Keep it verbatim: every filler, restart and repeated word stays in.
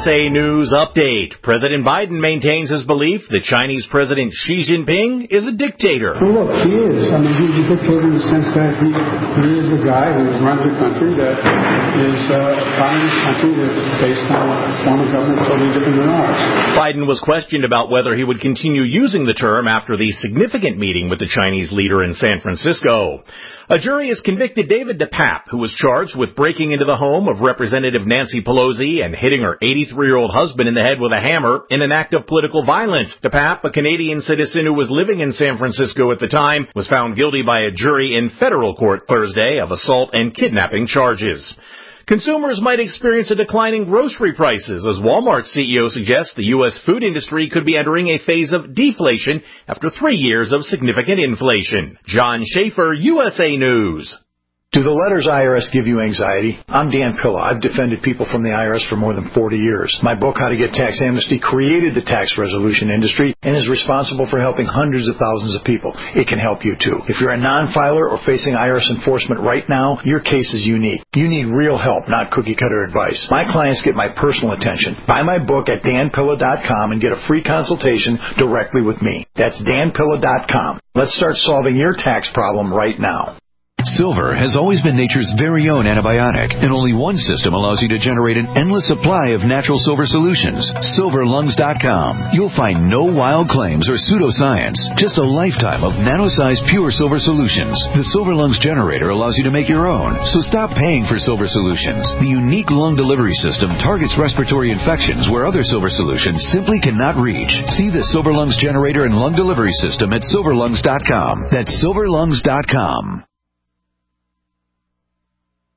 A News Update. President Biden maintains his belief that Chinese President Xi Jinping is a dictator. Well, look, he is. I mean, he's a dictator in the sense that he, he is a guy who runs a country that is uh, a communist country that's based on a form of government totally different than ours. Biden was questioned about whether he would continue using the term after the significant meeting with the Chinese leader in San Francisco. A jury has convicted David DePape, who was charged with breaking into the home of Representative Nancy Pelosi and hitting her eighty-three-year-old husband in the head with a hammer in an act of political violence. DePape, a Canadian citizen who was living in San Francisco at the time, was found guilty by a jury in federal court Thursday of assault and kidnapping charges. Consumers might experience a decline in grocery prices as Walmart's C E O suggests the U S food industry could be entering a phase of deflation after three years of significant inflation. John Schaefer, U S A News. Do the letters I R S give you anxiety? I'm Dan Pilla. I've defended people from the I R S for more than forty years. My book, How to Get Tax Amnesty, created the tax resolution industry and is responsible for helping hundreds of thousands of people. It can help you, too. If you're a non-filer or facing I R S enforcement right now, your case is unique. You need real help, not cookie-cutter advice. My clients get my personal attention. Buy my book at dan pilla dot com and get a free consultation directly with me. That's dan pilla dot com. Let's start solving your tax problem right now. Silver has always been nature's very own antibiotic, and only one system allows you to generate an endless supply of natural silver solutions. silver lungs dot com. You'll find no wild claims or pseudoscience, just a lifetime of nano-sized pure silver solutions. The Silver Lungs generator allows you to make your own, so stop paying for silver solutions. The unique lung delivery system targets respiratory infections where other silver solutions simply cannot reach. See the Silver Lungs generator and lung delivery system at silver lungs dot com. That's silver lungs dot com.